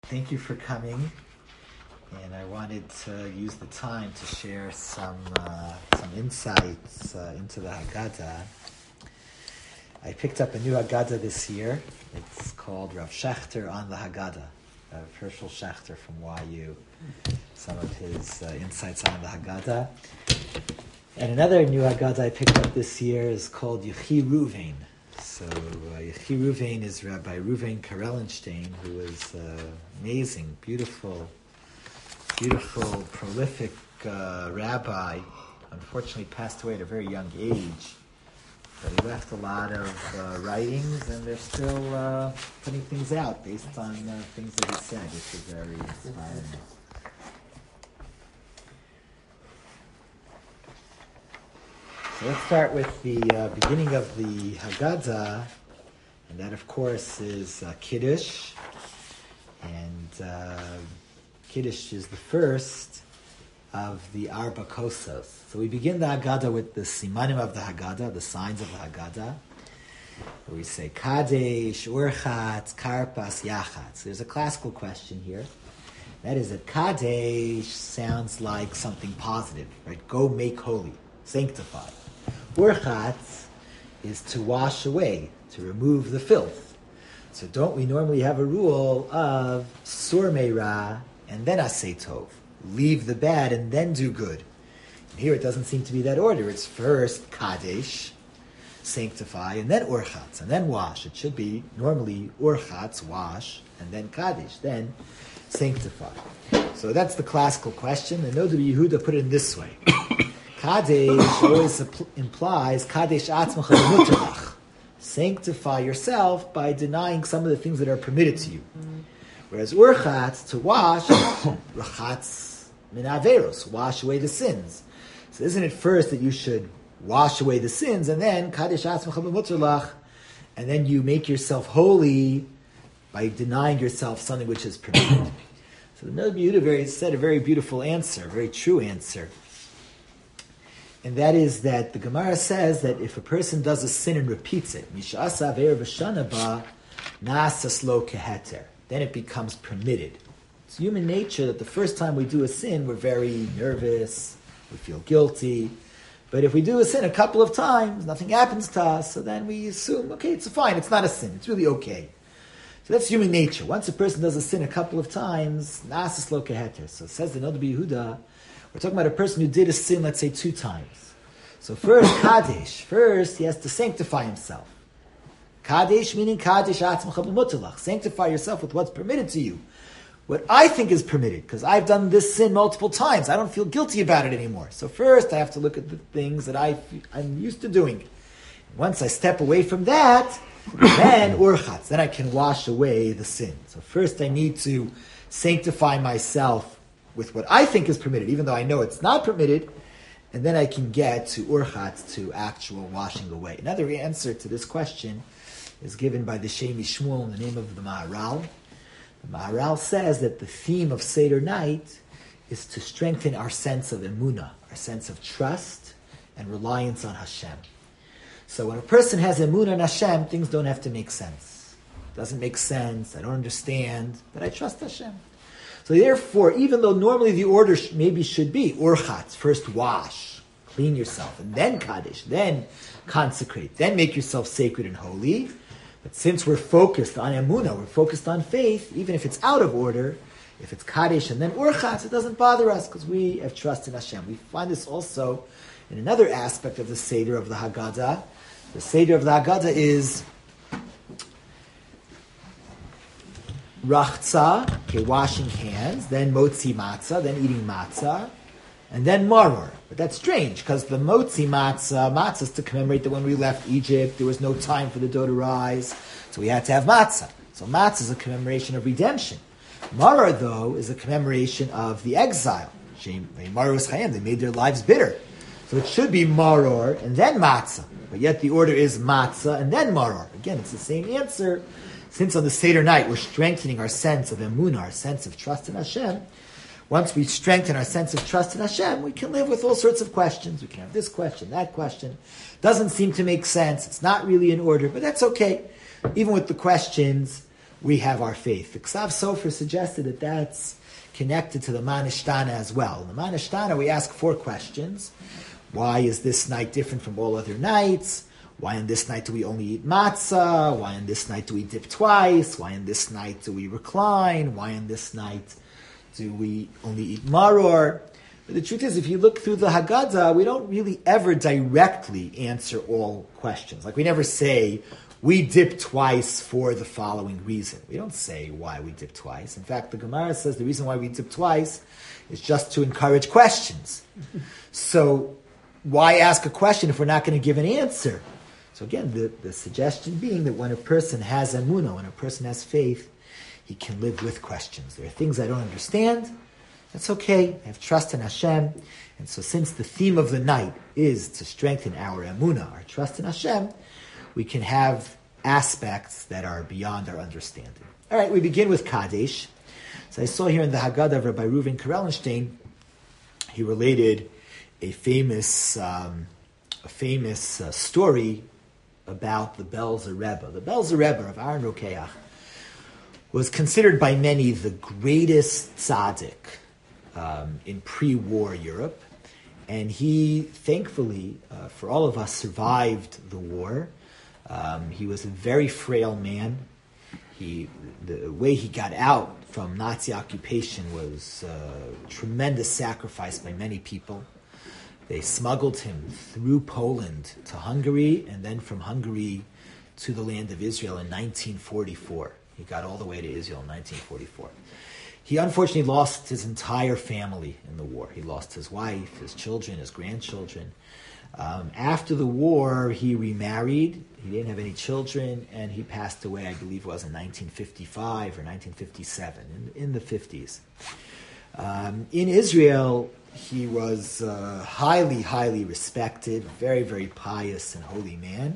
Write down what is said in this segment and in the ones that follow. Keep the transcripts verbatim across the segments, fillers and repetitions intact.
thank you for coming. And I wanted to use the time to share some uh, some insights uh, into the Haggadah. I picked up a new Haggadah this year. It's called Rav Schechter on the Haggadah. Rav Hershel Schechter from Y U. Some of his uh, insights on the Haggadah. And another new Haggadah I picked up this year is called Yechi Ruvain. So uh, Yechi Ruvain is Rabbi Ruvain Karellenstein, who is uh, amazing, beautiful, beautiful, prolific uh, rabbi. Unfortunately passed away at a very young age. But he left a lot of uh, writings, and they're still uh, putting things out based on uh, things that he said, which is very inspiring. So let's start with the uh, beginning of the Haggadah, and that, of course, is uh, Kiddush. And uh, Kiddush is the first of the Arba Kosos. So we begin the Haggadah with the Simanim of the Haggadah, the signs of the Haggadah, where we say Kadesh, Urchatz, Karpas, Yachatz. So there's a classical question here. That is that Kadesh sounds like something positive, right? Go make holy, sanctify. Urchatz is to wash away, to remove the filth. So don't we normally have a rule of Sur Meira and then Aseh Tov? Leave the bad and then do good. And here it doesn't seem to be that order. It's first Kadesh, sanctify, and then Urchatz, and then wash. It should be normally Urchatz, wash, and then Kadesh, then sanctify. So that's the classical question. And Noda Yehuda put it in this way. Kadesh always implies Kadesh atzmacha b'muterach. Sanctify yourself by denying some of the things that are permitted to you. Whereas Urchatz, to wash, Rachatz min averos, wash away the sins. So isn't it first that you should wash away the sins, and then Kadesh atzmacha b'muterach, and then you make yourself holy by denying yourself something which is permitted. So the Noda Yehuda said a very beautiful answer, a very true answer. And that is that the Gemara says that if a person does a sin and repeats it, Misha'asa ve'er v'shana ba na'asas lo keheter, then it becomes permitted. It's human nature that the first time we do a sin, we're very nervous, we feel guilty. But if we do a sin a couple of times, nothing happens to us, so then we assume, okay, it's fine, it's not a sin, it's really okay. So that's human nature. Once a person does a sin a couple of times, na'asas lo keheter. So it says the Noda Yehuda, we're talking about a person who did a sin, let's say, two times. So first, Kadesh. First, he has to sanctify himself. Kadesh meaning Kadesh atzmacha b'muterach. Sanctify yourself with what's permitted to you. What I think is permitted, because I've done this sin multiple times. I don't feel guilty about it anymore. So first, I have to look at the things that I, I'm used to doing. Once I step away from that, then Urchatz. Then I can wash away the sin. So first, I need to sanctify myself with what I think is permitted, even though I know it's not permitted, and then I can get to Urchatz, to actual washing away. Another answer to this question is given by the Shem Shmuel in the name of the Maharal. The Maharal says that the theme of Seder night is to strengthen our sense of emunah, our sense of trust and reliance on Hashem. So when a person has emunah in Hashem, things don't have to make sense. It doesn't make sense, I don't understand, but I trust Hashem. So therefore, even though normally the order sh- maybe should be Urchatz, first wash, clean yourself, and then Kaddish, then consecrate, then make yourself sacred and holy. But since we're focused on Emunah, we're focused on faith, even if it's out of order, if it's Kaddish and then Urchatz, it doesn't bother us because we have trust in Hashem. We find this also in another aspect of the Seder of the Haggadah. The Seder of the Haggadah is Rachza, okay, washing hands, then Motzi Matzah, then eating Matzah, and then Maror. But that's strange, because the Motzi Matzah, Matzah is to commemorate that when we left Egypt, there was no time for the dough to rise, so we had to have Matzah. So Matzah is a commemoration of redemption. Maror, though, is a commemoration of the exile. Maror was Chayim, they made their lives bitter. So it should be Maror, and then Matzah. But yet the order is Matzah, and then Maror. Again, it's the same answer. Since on the Seder night we're strengthening our sense of emunah, our sense of trust in Hashem, once we strengthen our sense of trust in Hashem, we can live with all sorts of questions. We can have this question, that question. Doesn't seem to make sense. It's not really in order, but that's okay. Even with the questions, we have our faith. The Ksav Sofer suggested that that's connected to the Manishtana as well. In the Manishtana, we ask four questions. Why is this night different from all other nights? Why on this night do we only eat matzah? Why on this night do we dip twice? Why on this night do we recline? Why on this night do we only eat maror? But the truth is, if you look through the Haggadah, we don't really ever directly answer all questions. Like we never say, we dip twice for the following reason. We don't say why we dip twice. In fact, the Gemara says the reason why we dip twice is just to encourage questions. So why ask a question if we're not going to give an answer? So again, the, the suggestion being that when a person has emunah, when a person has faith, he can live with questions. There are things I don't understand. That's okay. I have trust in Hashem. And so since the theme of the night is to strengthen our emunah, our trust in Hashem, we can have aspects that are beyond our understanding. All right, we begin with Kadesh. So I saw here in the Haggadah of Rabbi Reuven Karelstein, he related a famous, um, a famous uh, story about the Belzer Rebbe. The Belzer Rebbe of Aaron Rokeach was considered by many the greatest tzaddik um, in pre-war Europe, and he, thankfully, uh, for all of us, survived the war. Um, he was a very frail man. He, the way he got out from Nazi occupation was a tremendous sacrifice by many people. They smuggled him through Poland to Hungary, and then from Hungary to the land of Israel in nineteen forty-four. He got all the way to Israel in nineteen forty-four. He unfortunately lost his entire family in the war. He lost his wife, his children, his grandchildren. Um, after the war, he remarried. He didn't have any children, and he passed away, I believe it was in nineteen fifty-five or nineteen fifty-seven, in, in the fifties. Um, in Israel, he was uh, highly, highly respected, very, very pious and holy man.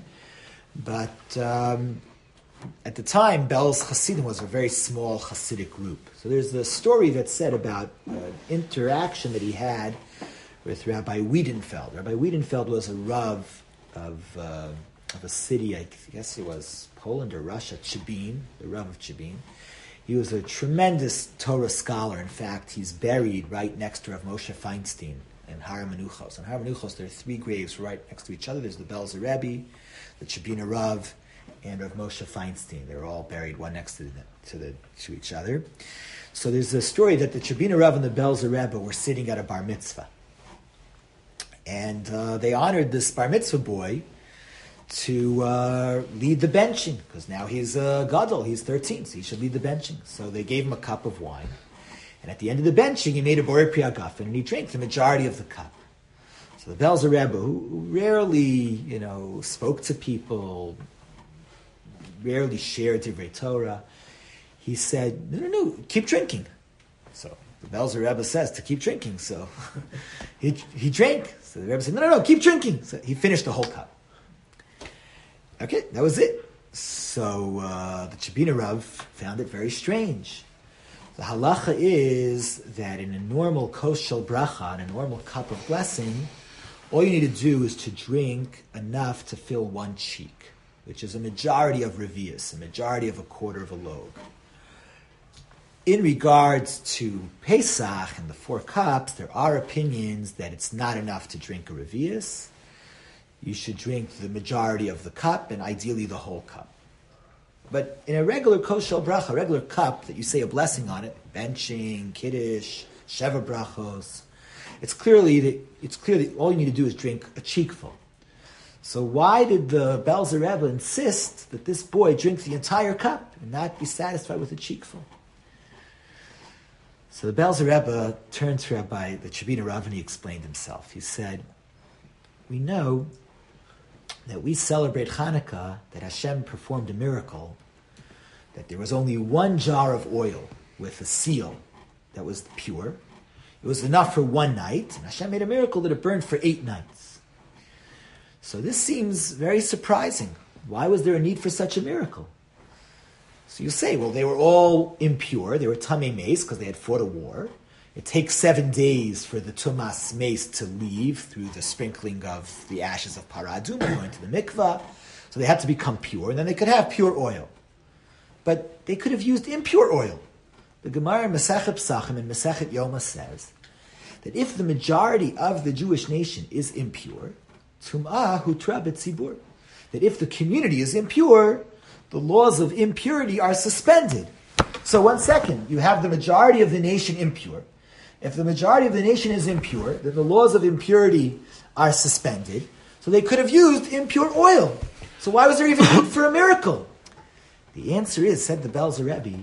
But um, at the time, Belz Hasidim was a very small Hasidic group. So there's a story that's said about an interaction that he had with Rabbi Wiedenfeld. Rabbi Wiedenfeld was a Rav of, uh, of a city, I guess it was Poland or Russia, Chibin, the Rav of Chibin. He was a tremendous Torah scholar. In fact, he's buried right next to Rav Moshe Feinstein in Har Menuchos. In Har Menuchos, there are three graves right next to each other. There's the Belzer Rebbe, the Chibina Rav, and Rav Moshe Feinstein. They're all buried one next to, the, to, the, to each other. So there's a story that the Chibina Rav and the Belzer Rebbe were sitting at a bar mitzvah. And uh, they honored this bar mitzvah boy to uh, lead the benching, because now he's a gadol, he's thirteen, so he should lead the benching. So they gave him a cup of wine, and at the end of the benching, he made a borei pri hagafen, and he drank the majority of the cup. So the Belzer Rebbe, who rarely, you know, spoke to people, rarely shared divrei Torah, he said, no, no, no, keep drinking. So the Belzer Rebbe says to keep drinking, so he he drank. So the Rebbe said, no, no, no, keep drinking. So he finished the whole cup. Okay, that was it. So uh, the Chibina Rav found it very strange. The halacha is that in a normal kos shel bracha, in a normal cup of blessing, all you need to do is to drink enough to fill one cheek, which is a majority of revius, a majority of a quarter of a log. In regards to Pesach and the four cups, there are opinions that it's not enough to drink a revius. You should drink the majority of the cup, and ideally the whole cup. But in a regular kos shel bracha, a regular cup that you say a blessing on it, benching, kiddush, sheva brachos, it's clearly that it's clear that all you need to do is drink a cheekful. So why did the Belzer Rebbe insist that this boy drink the entire cup and not be satisfied with a cheekful? So the Belzer Rebbe turned to Rabbi the Chibina Rav and he explained himself. He said, we know that we celebrate Hanukkah, that Hashem performed a miracle, that there was only one jar of oil with a seal that was pure. It was enough for one night, and Hashem made a miracle that it burned for eight nights. So this seems very surprising. Why was there a need for such a miracle? So you say, well, they were all impure, they were tamei meis because they had fought a war. It takes seven days for the tumas meis to leave through the sprinkling of the ashes of paraduma going to the mikvah. So they had to become pure, and then they could have pure oil. but they could have used impure oil. The Gemara in Masechet Pesachim and Masechet Yoma says that if the majority of the Jewish nation is impure, Tum'ah hutra b'tzibur, that if the community is impure, the laws of impurity are suspended. So one second, you have the majority of the nation impure. If the majority of the nation is impure, then the laws of impurity are suspended. So they could have used impure oil. So why was there even need for a miracle? The answer is, said the Belzer Rebbe,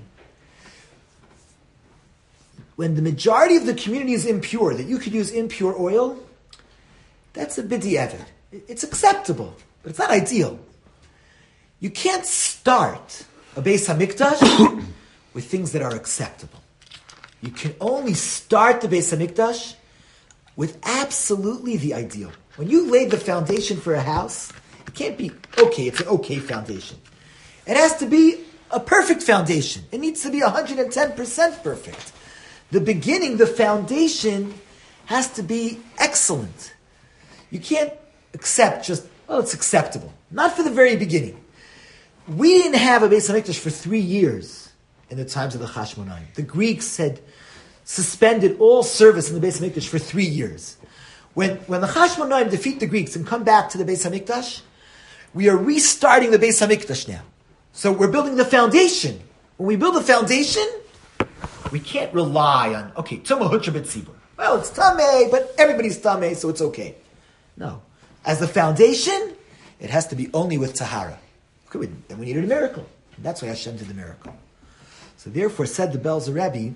when the majority of the community is impure, that you could use impure oil, that's a b'di'evet. It's acceptable, but it's not ideal. You can't start a Beis HaMikdash with things that are acceptable. You can only start the Beis HaMikdash with absolutely the ideal. When you laid the foundation for a house, it can't be okay, it's an okay foundation. It has to be a perfect foundation. It needs to be one hundred ten percent perfect. The beginning, the foundation, has to be excellent. You can't accept just, well, it's acceptable. Not for the very beginning. We didn't have a Beis HaMikdash for three years in the times of the Chashmonaim. The Greeks had suspended all service in the Beis HaMikdash for three years. When, when the Chashmonaim defeat the Greeks and come back to the Beis HaMikdash, we are restarting the Beis HaMikdash now. So we're building the foundation. When we build the foundation, we can't rely on, okay, Tumah Hutra B'tzibur. Well, it's Tameh, but everybody's Tameh, so it's okay. No. As the foundation, it has to be only with Tahara. Okay, then we needed a miracle. And that's why Hashem did the miracle. So therefore, said the Belzer Rebbe,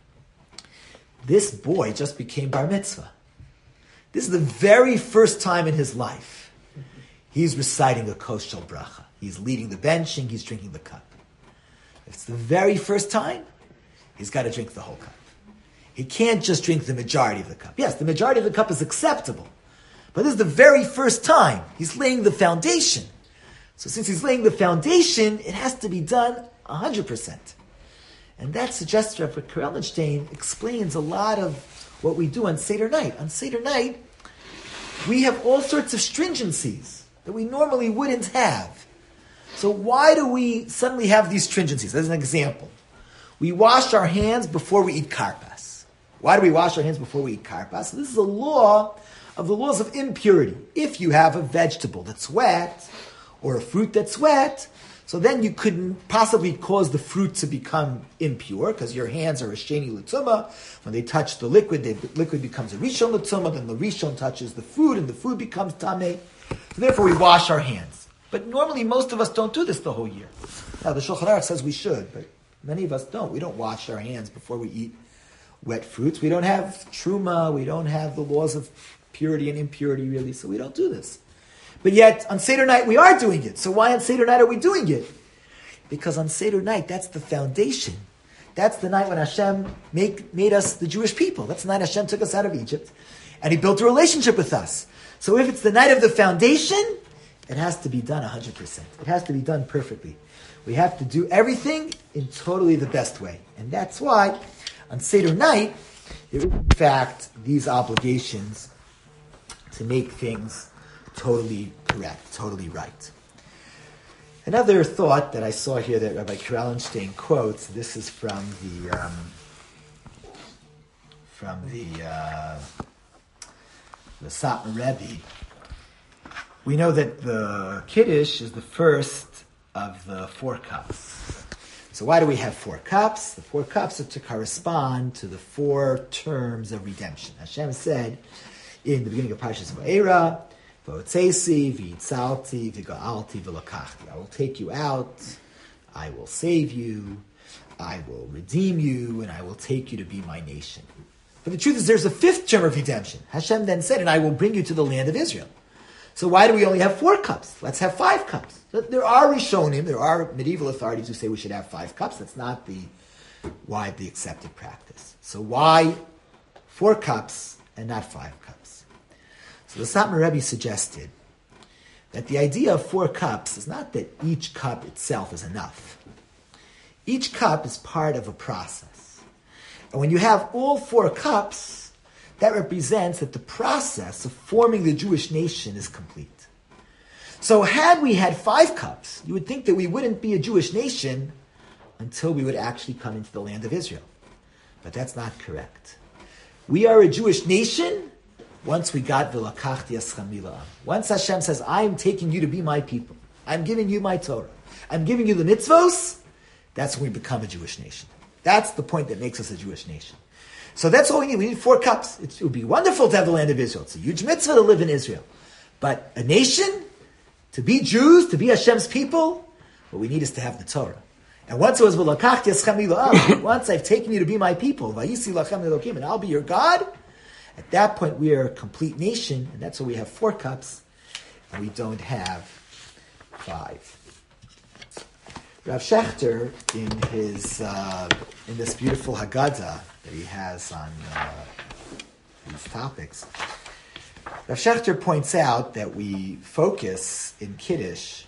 this boy just became bar mitzvah. This is the very first time in his life he's reciting a kos shel bracha. He's leading the benching, he's drinking the cup. If it's the very first time, he's got to drink the whole cup. He can't just drink the majority of the cup. Yes, the majority of the cup is acceptable. But this is the very first time he's laying the foundation. So since he's laying the foundation, it has to be done one hundred percent. And that suggests Rav Krellenstein explains a lot of what we do on Seder night. On Seder night, we have all sorts of stringencies that we normally wouldn't have. So why do we suddenly have these stringencies? As an example, we wash our hands before we eat karpas. Why do we wash our hands before we eat karpas? So this is a law of the laws of impurity. If you have a vegetable that's wet, or a fruit that's wet, so then you couldn't possibly cause the fruit to become impure, because your hands are a sheni l'tumah. When they touch the liquid, the liquid becomes a rishon l'tumah, then the rishon touches the food, and the food becomes tameh. So therefore we wash our hands. But normally most of us don't do this the whole year. Now the Shulchan Aruch says we should, but many of us don't. We don't wash our hands before we eat wet fruits. We don't have truma, we don't have the laws of purity and impurity really, so we don't do this. But yet, on Seder night, we are doing it. So why on Seder night are we doing it? Because on Seder night, that's the foundation. That's the night when Hashem make, made us the Jewish people. That's the night Hashem took us out of Egypt. And He built a relationship with us. So if it's the night of the foundation, it has to be done one hundred percent. It has to be done perfectly. We have to do everything in totally the best way. And that's why, on Seder night, there is in fact these obligations to make things totally correct, totally right. Another thought that I saw here that Rabbi Krellenstein quotes, this is from the um, from the uh, the Satmar Rebbe. We know that the Kiddush is the first of the four cups. So why do we have four cups? The four cups are to correspond to the four terms of redemption. Hashem said in the beginning of Parshas Va'era, V'otzesi, v'itzalti, v'ga'alti, v'lakachti. I will take you out, I will save you, I will redeem you, and I will take you to be my nation. But the truth is there's a fifth term of redemption. Hashem then said, and I will bring you to the land of Israel. So why do we only have four cups? Let's have five cups. There are Rishonim, there are medieval authorities who say we should have five cups. That's not the widely accepted practice. So why four cups and not five cups? So the Satmar Rebbe suggested that the idea of four cups is not that each cup itself is enough. Each cup is part of a process. And when you have all four cups, that represents that the process of forming the Jewish nation is complete. So had we had five cups, you would think that we wouldn't be a Jewish nation until we would actually come into the land of Israel. But that's not correct. We are a Jewish nation once we got v'lakachti eschem mila'am. Once Hashem says, I'm taking you to be my people. I'm giving you my Torah. I'm giving you the mitzvos. That's when we become a Jewish nation. That's the point that makes us a Jewish nation. So that's all we need. We need four cups. It would be wonderful to have the land of Israel. It's a huge mitzvah to live in Israel. But a nation, to be Jews, to be Hashem's people, what we need is to have the Torah. And once it was v'lakachti eschem mila'am, once I've taken you to be my people, vayisi lachem elokim, and I'll be your God, at that point we are a complete nation, and that's why we have four cups, and we don't have five. Rav Shechter, in his uh, in this beautiful Haggadah that he has on uh, these topics, Rav Shechter points out that we focus in Kiddush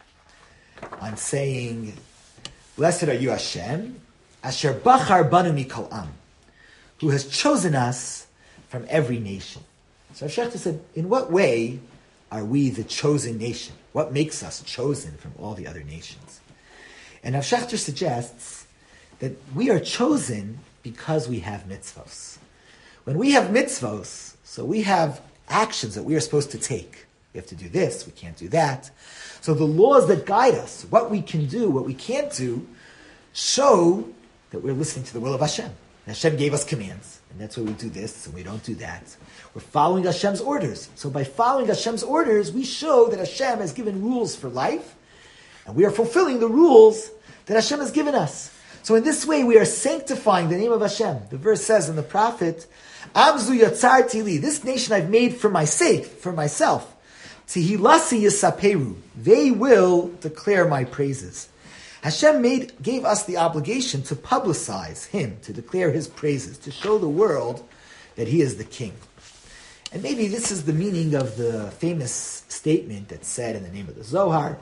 on saying, "Blessed are you, Hashem, Asher Bachar Banu Mikol Am, who has chosen us from every nation." So Rav Shechter said, in what way are we the chosen nation? What makes us chosen from all the other nations? And Rav Shechter suggests that we are chosen because we have mitzvos. When we have mitzvos, so we have actions that we are supposed to take. We have to do this, we can't do that. So the laws that guide us, what we can do, what we can't do, show that we're listening to the will of Hashem. And Hashem gave us commands, and that's why we do this and we don't do that. We're following Hashem's orders. So by following Hashem's orders, we show that Hashem has given rules for life, and we are fulfilling the rules that Hashem has given us. So in this way, we are sanctifying the name of Hashem. The verse says in the prophet, Amzu yatzarti li, this nation I've made for my sake, for myself. Tihilasi yisaperu, they will declare my praises. Hashem made, gave us the obligation to publicize Him, to declare His praises, to show the world that He is the King. And maybe this is the meaning of the famous statement that's said in the name of the Zohar.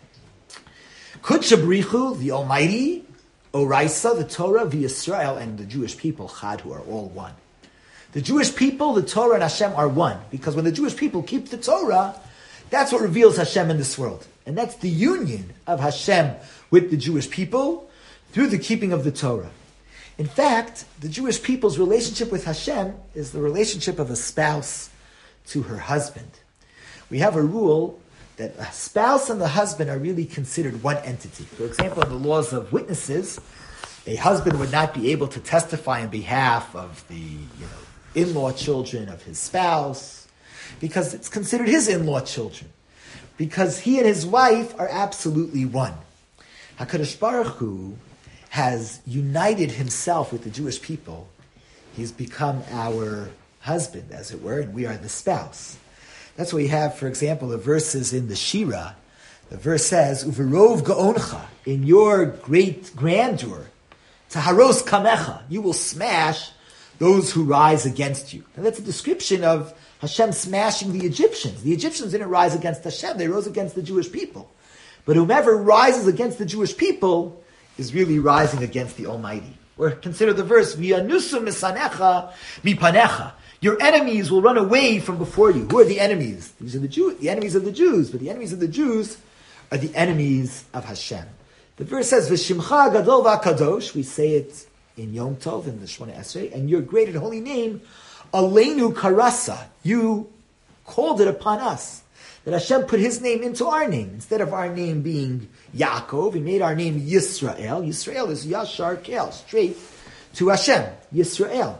Kutshabrichu, the Almighty, Oraisa, the Torah, V'Yisrael, and the Jewish people, Chad, who are all one. The Jewish people, the Torah, and Hashem are one. Because when the Jewish people keep the Torah, that's what reveals Hashem in this world. And that's the union of Hashem with the Jewish people through the keeping of the Torah. In fact, the Jewish people's relationship with Hashem is the relationship of a spouse to her husband. We have a rule that a spouse and the husband are really considered one entity. For example, in the laws of witnesses, a husband would not be able to testify on behalf of the you know, in-law children of his spouse, because it's considered his in-law children. Because he and his wife are absolutely one. HaKadosh Baruch Hu has united himself with the Jewish people. He's become our husband, as it were, and we are the spouse. That's what we have, for example, the verses in the Shira. The verse says, Uverov ga'oncha, in your great grandeur, taharos kamecha, you will smash those who rise against you. Now that's a description of Hashem smashing the Egyptians. The Egyptians didn't rise against Hashem, they rose against the Jewish people. But whomever rises against the Jewish people is really rising against the Almighty. Or consider the verse, V'yanusu misanecha mipanecha. Your enemies will run away from before you. Who are the enemies? These are the Jews, the enemies of the Jews. But the enemies of the Jews are the enemies of Hashem. The verse says, V'shimcha gadol v'akadosh. We say it in Yom Tov, in the Shemona Esrei, and your great and holy name, Aleinu karasa. You called it upon us. That Hashem put His name into our name. Instead of our name being Yaakov, He made our name Yisrael. Yisrael is Yashar Kel, straight to Hashem. Yisrael.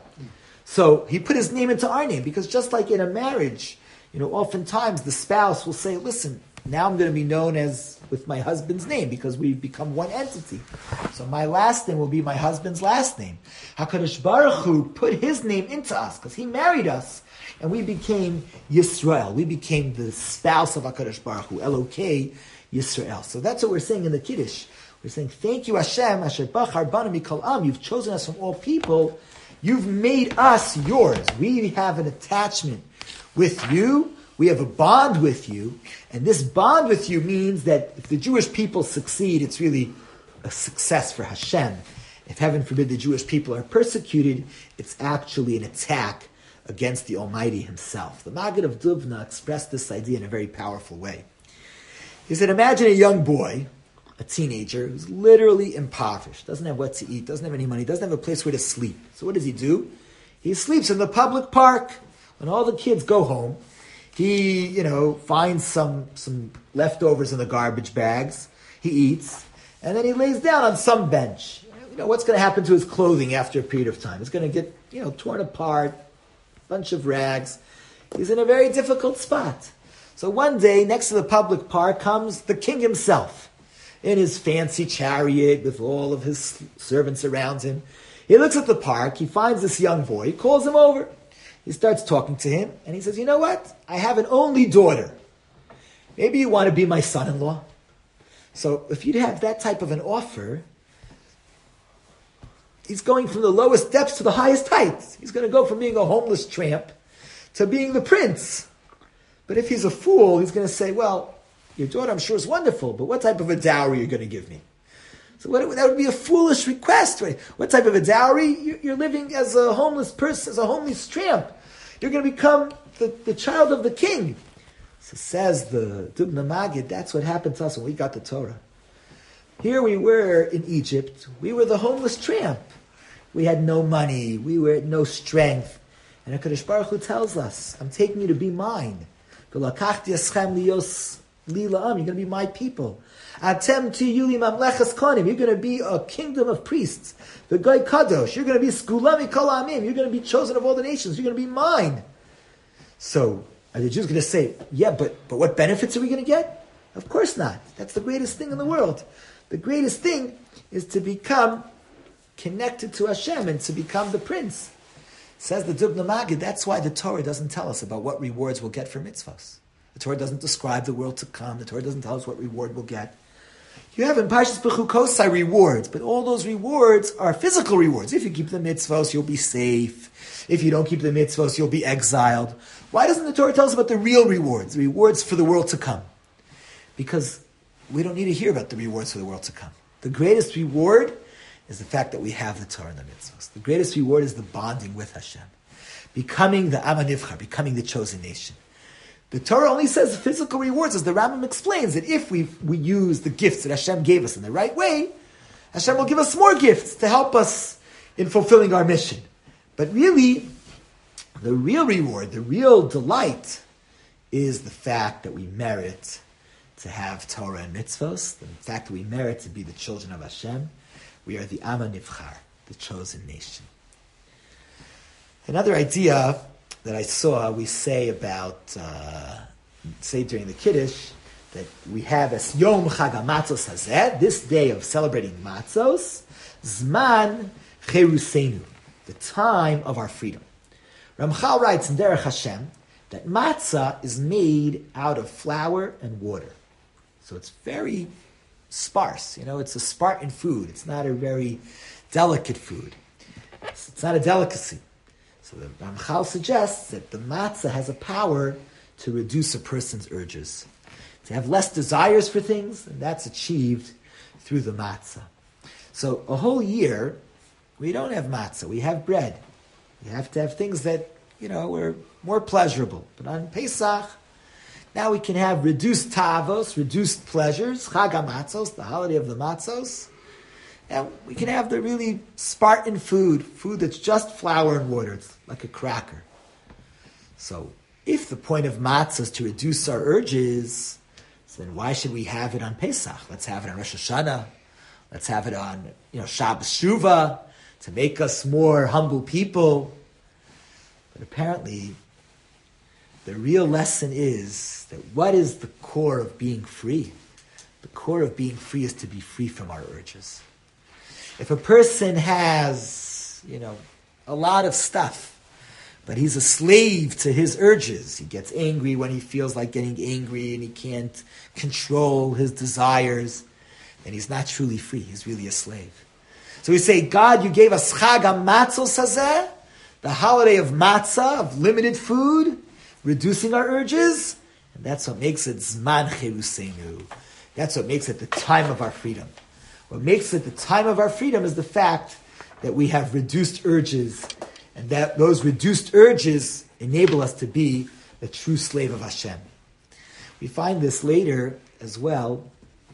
So He put His name into our name, because just like in a marriage, you know, oftentimes the spouse will say, listen, now I'm going to be known as with my husband's name, because we become one entity. So my last name will be my husband's last name. HaKadosh Baruch Hu put His name into us, because He married us, and we became Yisrael. We became the spouse of HaKadosh Baruch Hu, Elokei Yisrael. So that's what we're saying in the Kiddush. We're saying, thank you Hashem, Asher Bachar Banu Mikol Am. You've chosen us from all people. You've made us yours. We have an attachment with you. We have a bond with you. And this bond with you means that if the Jewish people succeed, it's really a success for Hashem. If heaven forbid the Jewish people are persecuted, it's actually an attack against the Almighty Himself. The Maggid of Dubna expressed this idea in a very powerful way. He said, imagine a young boy a teenager who's literally impoverished, doesn't have what to eat, doesn't have any money, doesn't have a place where to sleep. So what does he do? He sleeps in the public park. When all the kids go home, he, you know, finds some, some leftovers in the garbage bags. He eats, and then he lays down on some bench. You know, what's going to happen to his clothing after a period of time? It's going to get, you know, torn apart, bunch of rags. He's in a very difficult spot. So one day, next to the public park, comes the king himself in his fancy chariot with all of his servants around him. He looks at the park, he finds this young boy, he calls him over. He starts talking to him, and he says, you know what? I have an only daughter. Maybe you want to be my son-in-law? So if you'd have that type of an offer, he's going from the lowest depths to the highest heights. He's going to go from being a homeless tramp to being the prince. But if he's a fool, he's going to say, well, your daughter I'm sure is wonderful, but what type of a dowry are you going to give me? So what, that would be a foolish request. Right? What type of a dowry? You're living as a homeless person, as a homeless tramp. You're going to become the, the child of the king. So says the Dubna Magid, that's what happened to us when we got the Torah. Here we were in Egypt. We were the homeless tramp. We had no money. We were no strength. And HaKadosh Baruch Hu tells us, I'm taking you to be mine. You're going to be my people. Atem tiyuli mamlechas kohanim. You're going to be a kingdom of priests. The Goy Kadosh. You're going to be skulami kol amim. You're going to be chosen of all the nations. You're going to be mine. So, are the Jews going to say, yeah, but, but what benefits are we going to get? Of course not. That's the greatest thing in the world. The greatest thing is to become connected to Hashem and to become the prince. Says the Dubna Magid, that's why the Torah doesn't tell us about what rewards we'll get for mitzvahs. The Torah doesn't describe the world to come. The Torah doesn't tell us what reward we'll get. You have in Parshas Bechukosai rewards, but all those rewards are physical rewards. If you keep the mitzvahs, you'll be safe. If you don't keep the mitzvahs, you'll be exiled. Why doesn't the Torah tell us about the real rewards, the rewards for the world to come? Because we don't need to hear about the rewards for the world to come. The greatest reward is the fact that we have the Torah and the mitzvahs. The greatest reward is the bonding with Hashem. Becoming the Am HaNivchar, becoming the chosen nation. The Torah only says physical rewards, as the Rambam explains, that if we we use the gifts that Hashem gave us in the right way, Hashem will give us more gifts to help us in fulfilling our mission. But really, the real reward, the real delight, is the fact that we merit to have Torah and mitzvahs, the fact that we merit to be the children of Hashem. We are the Am HaNivchar, the chosen nation. Another idea that I saw, we say about, uh, say during the Kiddush, that we have as Yom Chag HaMatzos Hazeh, this day of celebrating Matzos, Zman Cheruseinu, the time of our freedom. Ramchal writes in Derech Hashem that matzah is made out of flour and water. So it's very sparse. You know, it's a Spartan food. It's not a very delicate food. It's, it's not a delicacy. So the Ramchal suggests that the matzah has a power to reduce a person's urges, to have less desires for things, and that's achieved through the matzah. So a whole year, we don't have matzah. We have bread. We have to have things that, you know, are more pleasurable. But on Pesach, now we can have reduced tavos, reduced pleasures, Chag HaMatzos, the holiday of the matzos. And we can have the really Spartan food, food that's just flour and water. It's like a cracker. So if the point of matzah is to reduce our urges, so then why should we have it on Pesach? Let's have it on Rosh Hashanah. Let's have it on, you know, Shabbos Shuvah to make us more humble people. But apparently, the real lesson is that what is the core of being free? The core of being free is to be free from our urges. If a person has, you know, a lot of stuff, but he's a slave to his urges, he gets angry when he feels like getting angry and he can't control his desires, then he's not truly free. He's really a slave. So we say, God, you gave us Chag HaMatzos Hazeh, the holiday of matzah, of limited food, reducing our urges, and that's what makes it Zman Cheruseinu. That's what makes it the time of our freedom. What makes it the time of our freedom is the fact that we have reduced urges, and that those reduced urges enable us to be a true slave of Hashem. We find this later as well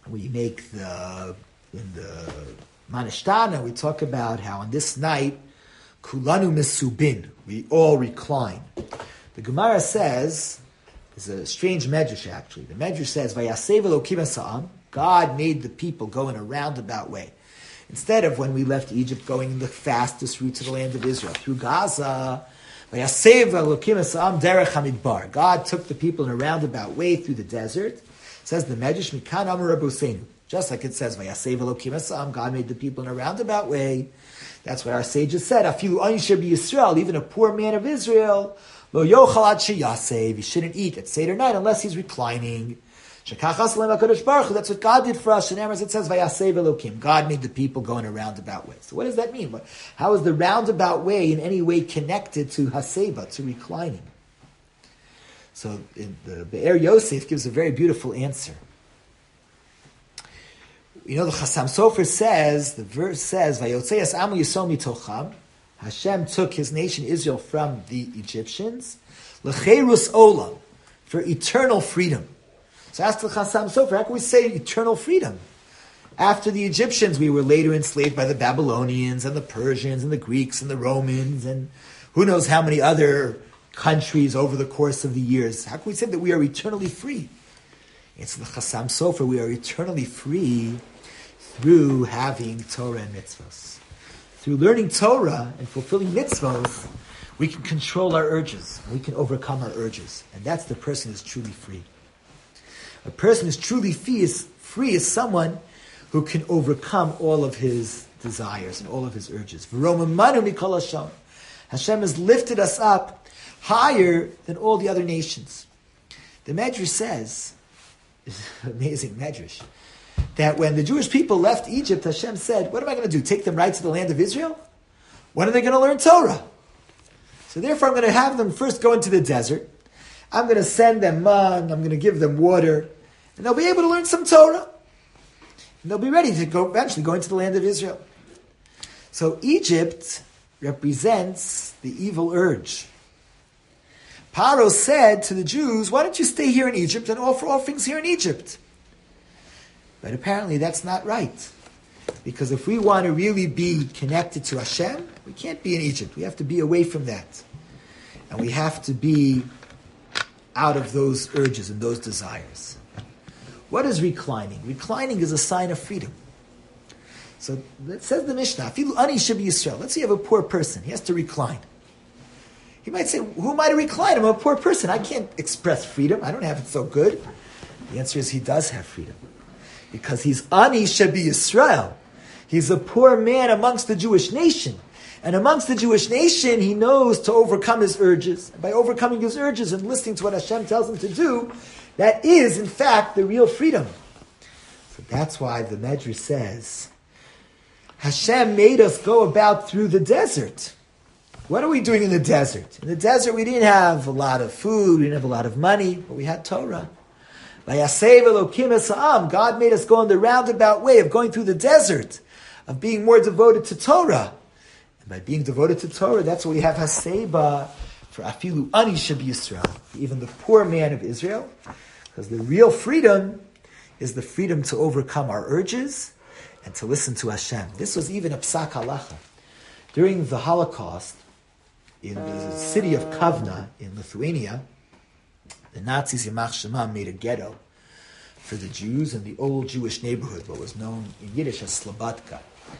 we make the, in the Manishtana, we talk about how on this night, Kulanu Mesubin, we all recline. The Gemara says, it's a strange medrash actually. The medrash says, Vayasev Elokim Esa'am, God made the people go in a roundabout way. Instead of when we left Egypt going the fastest route to the land of Israel, through Gaza, Vayasev Elokim Esa'am Derech HaMidbar. God took the people in a roundabout way through the desert. It says the medrash, Mikan Amar Rabbeinu. Just like it says, Vayasev Elokim Esa'am, God made the people in a roundabout way. That's what our sages said. Afilu Ani Shebi Yisrael, even a poor man of Israel, Lo yochal ad sheyasev, he shouldn't eat at Seder night unless he's reclining. Shekachas lehem HaKadosh Baruch Hu, that's what God did for us. In Amos it says, Vayasev Elokim, God made the people go in a roundabout way. So what does that mean? How is the roundabout way in any way connected to Haseba, to reclining? So in the Be'er Yosef gives a very beautiful answer. You know, the Chassam Sofer says, the verse says, Vayotzeas amu yisrael mitocham, Hashem took his nation Israel from the Egyptians, lecherus olam, for eternal freedom. So ask the Chassam Sofer, how can we say eternal freedom? After the Egyptians, we were later enslaved by the Babylonians and the Persians and the Greeks and the Romans and who knows how many other countries over the course of the years. How can we say that we are eternally free? It's the Chassam Sofer, we are eternally free through having Torah and mitzvahs. Through learning Torah and fulfilling mitzvahs, we can control our urges. We can overcome our urges. And that's the person who's truly free. A person who's truly free is, free is someone who can overcome all of his desires and all of his urges. Hashem has lifted us up higher than all the other nations. The Medrash says, it's an amazing Medrash, that when the Jewish people left Egypt, Hashem said, what am I going to do? Take them right to the land of Israel? When are they going to learn Torah? So therefore I'm going to have them first go into the desert. I'm going to send them man, I'm going to give them water, and they'll be able to learn some Torah. And they'll be ready to go eventually go into the land of Israel. So Egypt represents the evil urge. Paro said to the Jews, why don't you stay here in Egypt and offer offerings here in Egypt? But apparently that's not right. Because if we want to really be connected to Hashem, we can't be in Egypt. We have to be away from that. And we have to be out of those urges and those desires. What is reclining? Reclining is a sign of freedom. So it says the Mishnah, Afilu ani shebi Yisrael. Let's say you have a poor person. He has to recline. He might say, who am I to recline? I'm a poor person. I can't express freedom. I don't have it so good. The answer is he does have freedom. Because he's Ani Shebi Yisrael. He's a poor man amongst the Jewish nation. And amongst the Jewish nation, he knows to overcome his urges. And by overcoming his urges and listening to what Hashem tells him to do, that is, in fact, the real freedom. So that's why the Medrash says, Hashem made us go about through the desert. What are we doing in the desert? In the desert, we didn't have a lot of food, we didn't have a lot of money, but we had Torah. God made us go on the roundabout way of going through the desert, of being more devoted to Torah. And by being devoted to Torah, that's why we have Haseba for Afilu Ani Shebi Yisrael, even the poor man of Israel. Because the real freedom is the freedom to overcome our urges and to listen to Hashem. This was even a psak halacha. During the Holocaust, in the city of Kovna in Lithuania, the Nazis, Yamach Shema, made a ghetto for the Jews in the old Jewish neighborhood, what was known in Yiddish as Slobodka.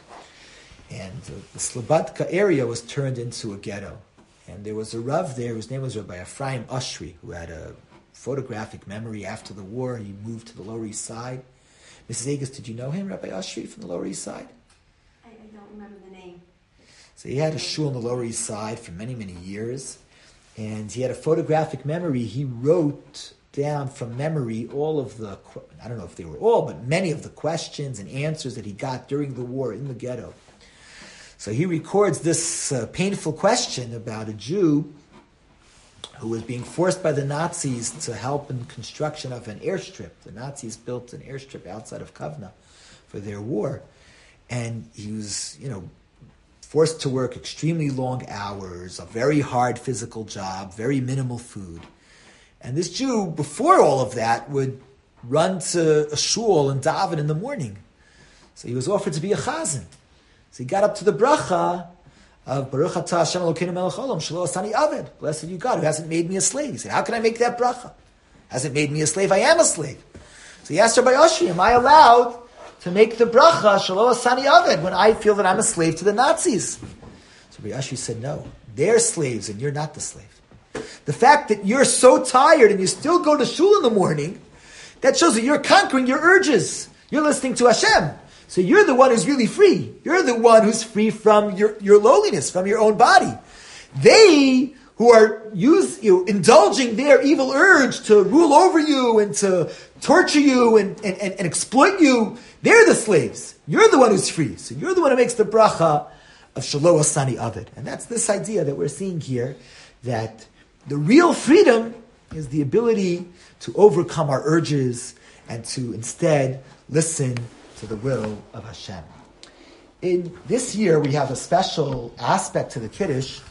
And uh, the Slobodka area was turned into a ghetto. And there was a Rav there, whose name was Rabbi Ephraim Ushri, who had a photographic memory after the war. He moved to the Lower East Side. Missus Agus, did you know him, Rabbi Ushri, from the Lower East Side? I, I don't remember the name. So he had a shul on the Lower East Side for many, many years. And he had a photographic memory. He wrote down from memory all of the, I don't know if they were all, but many of the questions and answers that he got during the war in the ghetto. So he records this uh, painful question about a Jew who was being forced by the Nazis to help in construction of an airstrip. The Nazis built an airstrip outside of Kovna for their war. And he was, you know, forced to work extremely long hours, a very hard physical job, very minimal food. And this Jew, before all of that, would run to a shul and daven in the morning. So he was offered to be a chazan. So he got up to the bracha of Baruch Atah Hashem Elokeinu Melech Olam Shelo Asani Aved. Blessed you God who hasn't made me a slave. He said, how can I make that bracha? Hasn't made me a slave. I am a slave. So he asked Rabbi Yoshi, am I allowed to make the bracha Shelo Asani Aved when I feel that I'm a slave to the Nazis? So Rabbi Yoshi said, no, they're slaves and you're not the slave. The fact that you're so tired and you still go to shul in the morning, that shows that you're conquering your urges. You're listening to Hashem. So you're the one who's really free. You're the one who's free from your, your lowliness, from your own body. They who are use, you know, indulging their evil urge to rule over you and to torture you and, and, and, and exploit you, they're the slaves. You're the one who's free. So you're the one who makes the bracha of Shelo Asani Aved. And that's this idea that we're seeing here, that the real freedom is the ability to overcome our urges and to instead listen to the will of Hashem. In this year, we have a special aspect to the Kiddush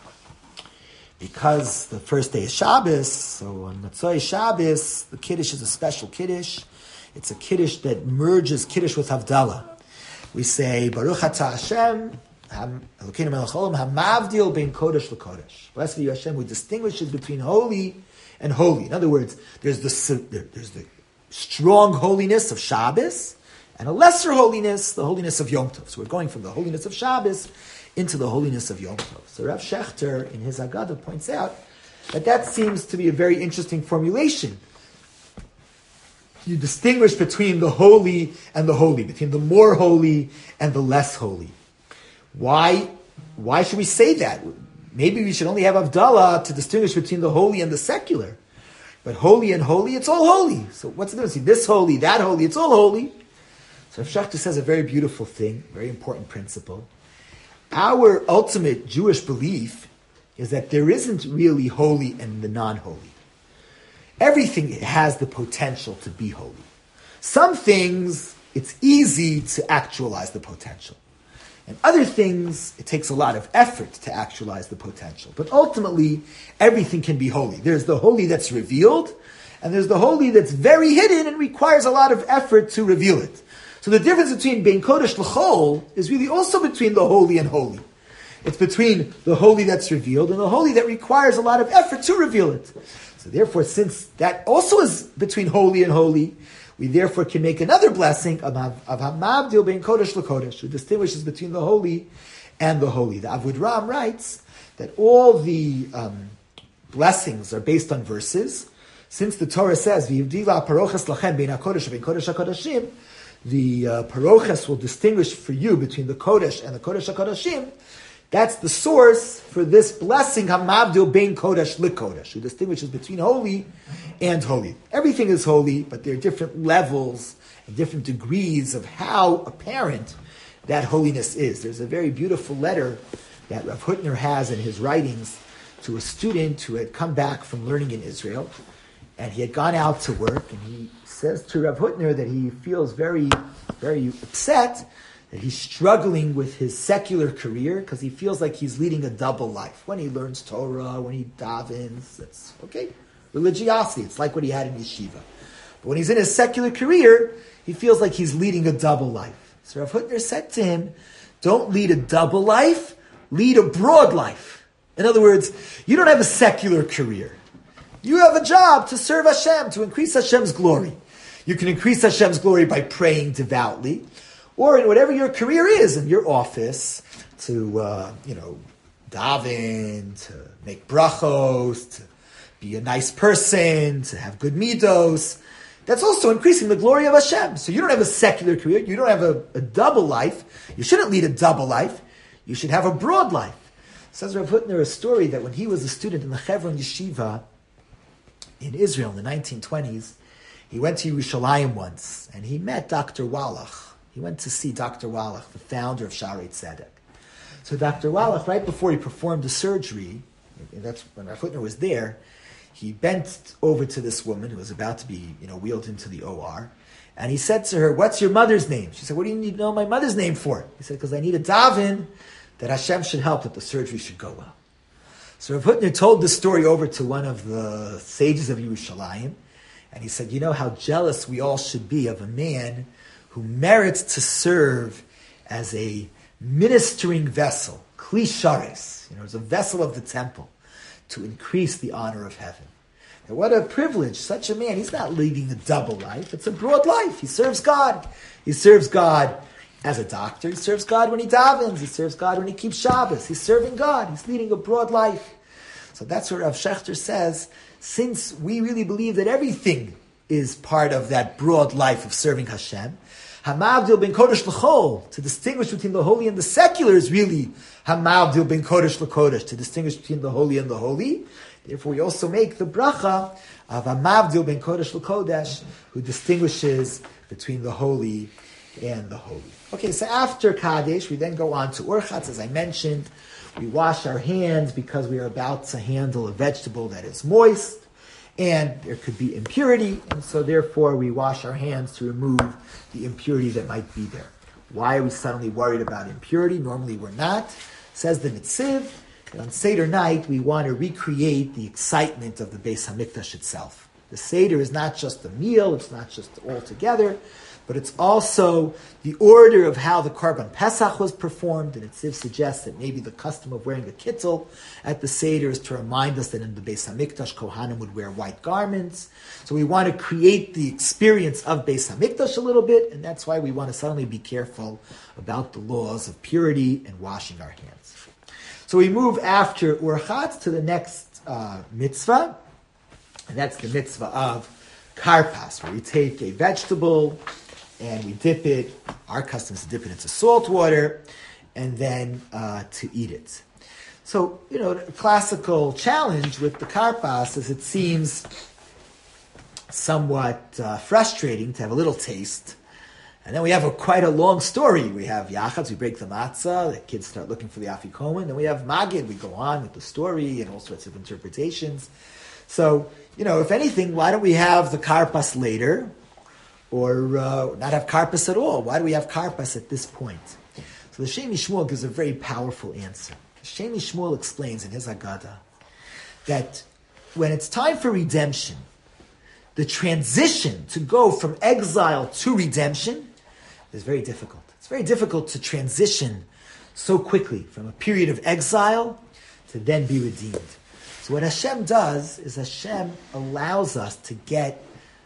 because the first day is Shabbos. So on Motzei Shabbos, the Kiddush is a special Kiddush. It's a Kiddush that merges Kiddush with Havdalah. We say, Baruch Atah Hashem, Elokeinu Melech Olam, Hamavdil bein Kodesh l'Kodesh. Blessed be Hashem, who distinguishes between holy and holy. In other words, there's the there's the strong holiness of Shabbos and a lesser holiness, the holiness of Yom Tov. So we're going from the holiness of Shabbos into the holiness of Yom Tov. So Rav Shechter, in his Haggadah, points out that that seems to be a very interesting formulation. You distinguish between the holy and the holy, between the more holy and the less holy. Why, why should we say that? Maybe we should only have Havdalah to distinguish between the holy and the secular. But holy and holy, it's all holy. So what's the difference? This holy, that holy, it's all holy. So Rav Shechter says a very beautiful thing, very important principle. Our ultimate Jewish belief is that there isn't really holy and the non-holy. Everything has the potential to be holy. Some things, it's easy to actualize the potential. And other things, it takes a lot of effort to actualize the potential. But ultimately, everything can be holy. There's the holy that's revealed, and there's the holy that's very hidden and requires a lot of effort to reveal it. So the difference between bein Kodesh l'chol is really also between the holy and holy. It's between the holy that's revealed and the holy that requires a lot of effort to reveal it. So therefore, since that also is between holy and holy, we therefore can make another blessing of Hamavdil bein Kodesh l'Kodesh, who distinguishes between the holy and the holy. The Avud Ram writes that all the um, blessings are based on verses. Since the Torah says, V'yivdila paroches lachem bein HaKodesh bein Kodesh HaKodashim, the uh, paroches will distinguish for you between the Kodesh and the Kodesh HaKodashim. That's the source for this blessing, Hamavdil bein Kodesh l'Kodesh, who distinguishes between holy and holy. Everything is holy, but there are different levels and different degrees of how apparent that holiness is. There's a very beautiful letter that Rav Hutner has in his writings to a student who had come back from learning in Israel, and he had gone out to work, and he says to Rav Hutner that he feels very, very upset that he's struggling with his secular career because he feels like he's leading a double life. When he learns Torah, when he davens, that's okay. Religiosity, it's like what he had in yeshiva. But when he's in his secular career, he feels like he's leading a double life. So Rav Hutner said to him, don't lead a double life, lead a broad life. In other words, you don't have a secular career. You have a job to serve Hashem, to increase Hashem's glory. You can increase Hashem's glory by praying devoutly, or in whatever your career is, in your office, to, uh, you know, daven, to make brachos, to be a nice person, to have good midos. That's also increasing the glory of Hashem. So you don't have a secular career. You don't have a, a double life. You shouldn't lead a double life. You should have a broad life. Says Rav Hutner a story that when he was a student in the Chevron Yeshiva in Israel in the nineteen twenties, he went to Yerushalayim once, and he met Doctor Wallach. He went to see Doctor Wallach, the founder of Shaarei Tzedek. So Doctor Wallach, right before he performed the surgery, and that's when Rav Hutner was there, he bent over to this woman who was about to be, you know, wheeled into the O R, and he said to her, "What's your mother's name?" She said, "What do you need to know my mother's name for?" He said, "Because I need a daven that Hashem should help, that the surgery should go well." So Rav Hutner told this story over to one of the sages of Yerushalayim, And he said, you know how jealous we all should be of a man who merits to serve as a ministering vessel, kli shares, you know, as a vessel of the temple, to increase the honor of heaven. And what a privilege, such a man. He's not leading a double life. It's a broad life. He serves God. He serves God as a doctor. He serves God when he davens. He serves God when he keeps Shabbos. He's serving God. He's leading a broad life. So that's what Rav Shechter says. Since we really believe that everything is part of that broad life of serving Hashem, Hamavdil ben Kodesh l'chol, to distinguish between the holy and the secular, is really Hamavdil ben Kodesh l'kodesh, to distinguish between the holy and the holy. Therefore, we also make the bracha of Hamavdil ben Kodesh l'kodesh, who distinguishes between the holy and the holy. Okay, so after Kaddish, we then go on to Urchatz. As I mentioned, we wash our hands because we are about to handle a vegetable that is moist, and there could be impurity, and so therefore we wash our hands to remove the impurity that might be there. Why are we suddenly worried about impurity? Normally we're not. Says the Netziv, that on Seder night we want to recreate the excitement of the Beis HaMikdash itself. The Seder is not just a meal, it's not just all together, but it's also the order of how the Korban Pesach was performed, and Netziv suggests that maybe the custom of wearing a kittel at the Seder is to remind us that in the Beis HaMikdash, Kohanim would wear white garments. So we want to create the experience of Beis HaMikdash a little bit, and that's why we want to suddenly be careful about the laws of purity and washing our hands. So we move after Urchatz to the next uh, mitzvah, and that's the mitzvah of Karpas, where we take a vegetable and we dip it, our custom is to dip it into salt water, and then uh, to eat it. So, you know, the classical challenge with the karpas is it seems somewhat uh, frustrating to have a little taste, and then we have a, quite a long story. We have yachatz, we break the matzah, the kids start looking for the afikomen, then we have magid, we go on with the story and all sorts of interpretations. So, you know, if anything, why don't we have the karpas later? Or uh, not have karpas at all? Why do we have karpas at this point? So the Shem Shmuel gives a very powerful answer. The Shem Shmuel explains in his Haggadah that when it's time for redemption, the transition to go from exile to redemption is very difficult. It's very difficult to transition so quickly from a period of exile to then be redeemed. So what Hashem does is Hashem allows us to get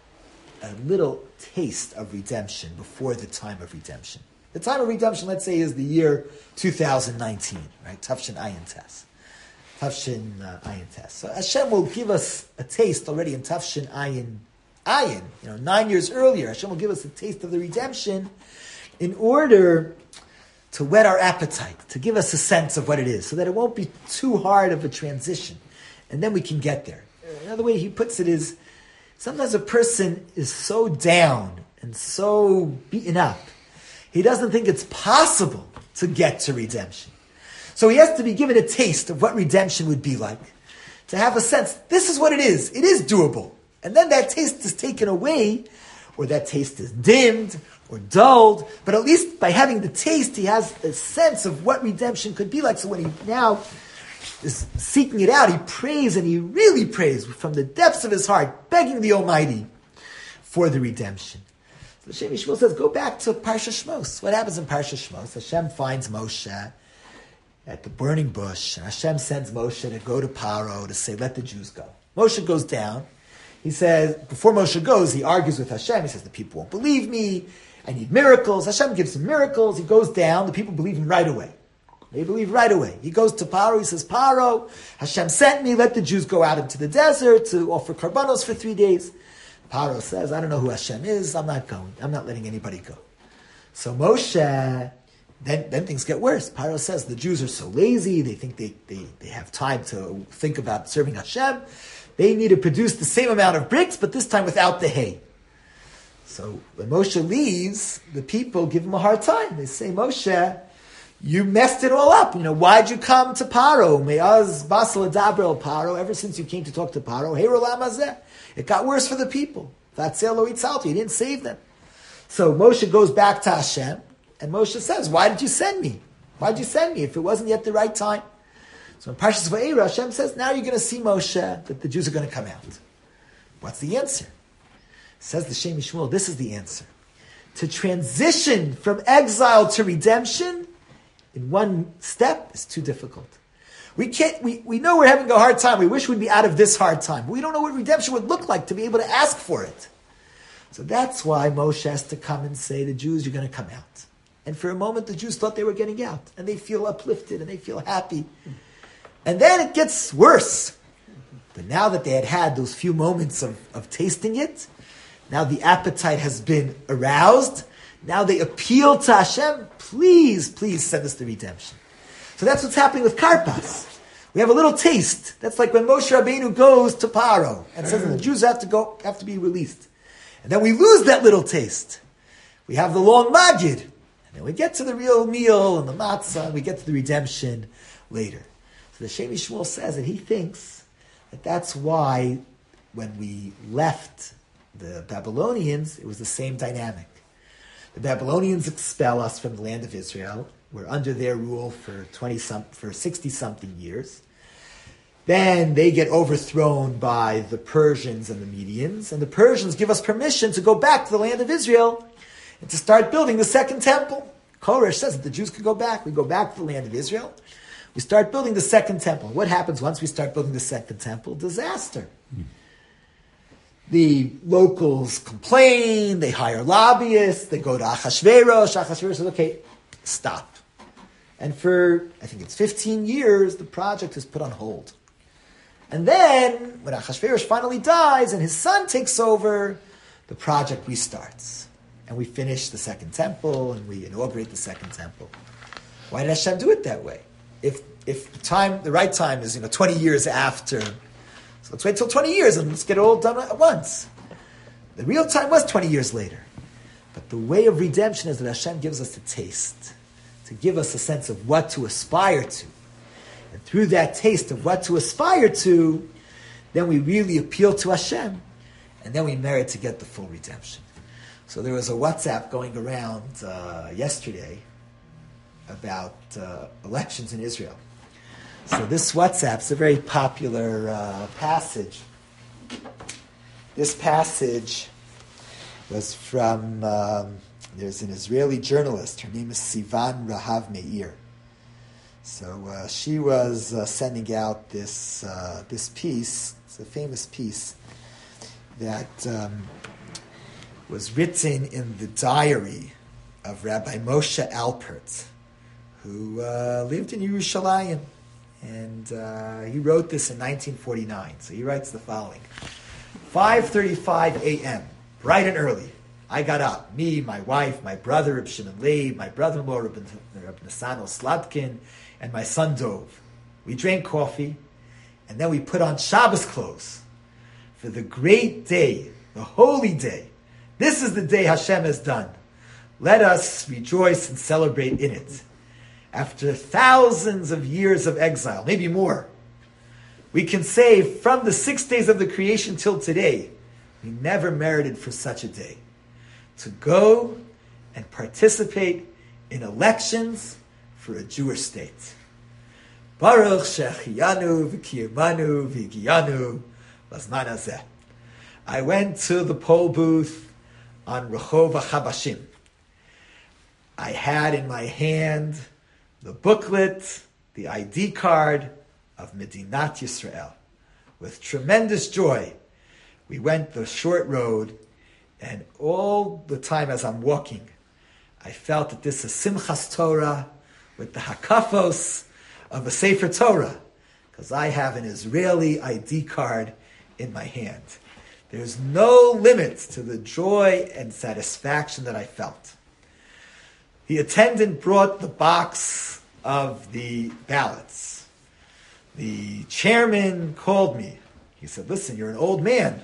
a little taste of redemption before the time of redemption. The time of redemption, let's say, is the year two thousand nineteen, right? Tafshin Ayin Tes. Tafshin uh, Ayin Tes. So Hashem will give us a taste already in Tafshin Ayin Ayin. You know, nine years earlier, Hashem will give us a taste of the redemption in order to whet our appetite, to give us a sense of what it is, so that it won't be too hard of a transition. And then we can get there. Another way he puts it is, sometimes a person is so down and so beaten up, he doesn't think it's possible to get to redemption. So he has to be given a taste of what redemption would be like, to have a sense, this is what it is. It is doable. And then that taste is taken away, or that taste is dimmed or dulled, but at least by having the taste, he has a sense of what redemption could be like. So when he now is seeking it out, he prays, and he really prays from the depths of his heart, begging the Almighty for the redemption. So Shem Shmuel says, go back to Parsha Shmos. What happens in Parsha Shmos? Hashem finds Moshe at the burning bush, and Hashem sends Moshe to go to Paro to say, let the Jews go. Moshe goes down. He says, before Moshe goes, he argues with Hashem. He says, the people won't believe me. I need miracles. Hashem gives him miracles. He goes down. The people believe him right away. They believe right away. He goes to Paro. He says, Paro, Hashem sent me. Let the Jews go out into the desert to offer karbanos for three days. Paro says, I don't know who Hashem is. I'm not going. I'm not letting anybody go. So Moshe, then, then things get worse. Paro says, the Jews are so lazy. They think they, they, they have time to think about serving Hashem. They need to produce the same amount of bricks, but this time without the hay. So when Moshe leaves, the people give him a hard time. They say, Moshe, you messed it all up. You know, why'd you come to Paro? Me'az basal adaber Paro. Ever since you came to talk to Paro, hey rolam hazeh. It got worse for the people. Vatzel lo itzalti. You didn't save them. So Moshe goes back to Hashem, and Moshe says, why did you send me? Why did you send me if it wasn't yet the right time? So in Parshas Va'era, Hashem says, now you're going to see Moshe, that the Jews are going to come out. What's the answer? Says the Shem Shmuel, this is the answer. To transition from exile to redemption in one step is too difficult. We can't, we, we know we're having a hard time. We wish we'd be out of this hard time. But we don't know what redemption would look like to be able to ask for it. So that's why Moshe has to come and say, the Jews, you're going to come out. And for a moment, the Jews thought they were getting out. And they feel uplifted and they feel happy. And then it gets worse. But now that they had had those few moments of, of tasting it, now the appetite has been aroused. Now they appeal to Hashem. Please, please send us the redemption. So that's what's happening with Karpas. We have a little taste. That's like when Moshe Rabbeinu goes to Paro and says that the Jews have to go, have to be released. And then we lose that little taste. We have the long Magid. And then we get to the real meal and the matzah, and we get to the redemption later. So the Shem Shmuel says that he thinks that that's why when we left the Babylonians, it was the same dynamic. The Babylonians expel us from the land of Israel. We're under their rule for twenty some, for sixty something years. Then they get overthrown by the Persians and the Medians, and the Persians give us permission to go back to the land of Israel and to start building the second temple. Koresh says that the Jews could go back. We go back to the land of Israel. We start building the second temple. What happens once we start building the second temple? Disaster. Mm. The locals complain, they hire lobbyists, they go to Achashverosh. Achashverosh says, okay, stop. And for, I think it's fifteen years, the project is put on hold. And then, when Achashverosh finally dies and his son takes over, the project restarts. And we finish the second temple, and we inaugurate the second temple. Why did Hashem do it that way? If if the time, the right time is, you know, twenty years after, so let's wait till twenty years and let's get it all done at once. The real time was twenty years later. But the way of redemption is that Hashem gives us a taste, to give us a sense of what to aspire to. And through that taste of what to aspire to, then we really appeal to Hashem, and then we merit to get the full redemption. So there was a WhatsApp going around uh, yesterday about uh, elections in Israel. So this WhatsApp is a very popular uh, passage. This passage was from, um, there's an Israeli journalist. Her name is Sivan Rahav Meir. So uh, she was uh, sending out this uh, this piece. It's a famous piece that um, was written in the diary of Rabbi Moshe Alpert, who uh, lived in Yerushalayim. And uh, he wrote this in nineteen forty-nine. So he writes the following. five thirty-five a.m., bright and early, I got up. Me, my wife, my brother, Reb Shimon Leib, my brother-in-law, Reb Nasano Slatkin, and my son Dov. We drank coffee, and then we put on Shabbos clothes for the great day, the holy day. This is the day Hashem has done. Let us rejoice and celebrate in it. After thousands of years of exile, maybe more, we can say from the six days of the creation till today, we never merited for such a day. To go and participate in elections for a Jewish state. Baruch shechiyanu v'kiyamanu v'giyanu lazman hazeh. I went to the poll booth on Rehov HaChabashim. I had in my hand the booklet, the I D card of Medinat Yisrael. With tremendous joy, we went the short road, and all the time as I'm walking, I felt that this is Simchas Torah with the hakafos of a Sefer Torah, because I have an Israeli I D card in my hand. There's no limit to the joy and satisfaction that I felt. The attendant brought the box of the ballots. The chairman called me. He said, listen, you're an old man,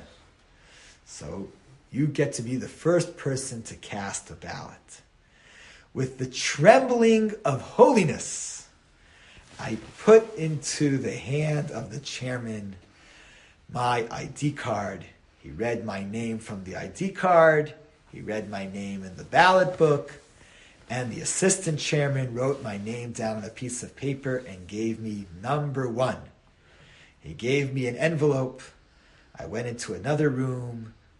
so you get to be the first person to cast a ballot. With the trembling of holiness, I put into the hand of the chairman my I D card. He read my name from the I D card. He read my name in the ballot book. And the assistant chairman wrote my name down on a piece of paper and gave me number one. He gave me an envelope. I went into another room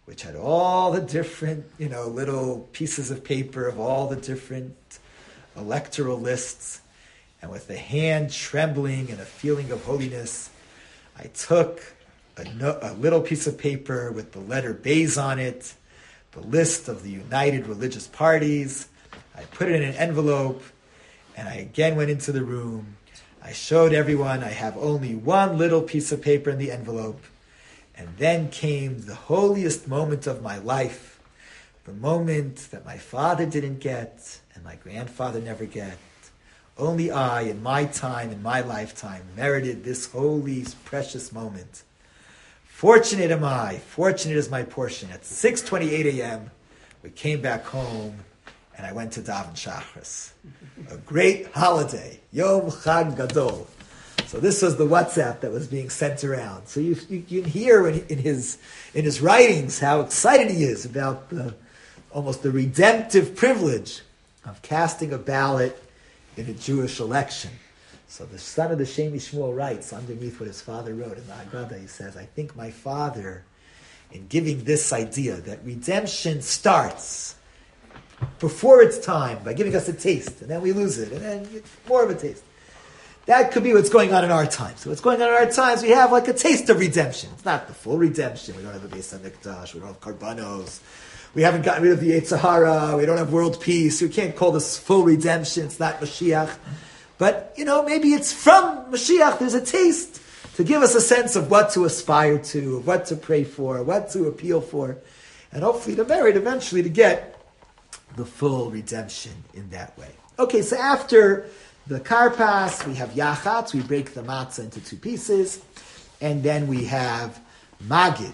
which had all the different, you know, little pieces of paper of all the different electoral lists. And with the hand trembling and a feeling of holiness, I took a, no, a little piece of paper with the letter Beis on it, the list of the United Religious Parties. I put it in an envelope, and I again went into the room. I showed everyone I have only one little piece of paper in the envelope. And then came the holiest moment of my life, the moment that my father didn't get and my grandfather never get. Only I, in my time, in my lifetime, merited this holy, precious moment. Fortunate am I, fortunate is my portion. At six twenty-eight a.m., we came back home, and I went to Daven Shachris. A great holiday, Yom Chag Gadol. So this was the WhatsApp that was being sent around. So you, you, you can hear in, in his in his writings how excited he is about the almost the redemptive privilege of casting a ballot in a Jewish election. So the son of the Shemi Shmuel writes underneath what his father wrote in the Haggadah, he says, I think my father, in giving this idea that redemption starts before its time by giving us a taste, and then we lose it, and then more of a taste. That could be what's going on in our times. So what's going on in our times, we have like a taste of redemption. It's not the full redemption. We don't have a Beis HaMikdash. We don't have Karbanos. We haven't gotten rid of the Yetzer Hara. We don't have world peace. We can't call this full redemption. It's not Mashiach. But, you know, maybe it's from Mashiach. There's a taste to give us a sense of what to aspire to, what to pray for, what to appeal for, and hopefully to merit eventually to get the full redemption in that way. Okay, so after the karpas, we have yachatz, we break the matzah into two pieces, and then we have magid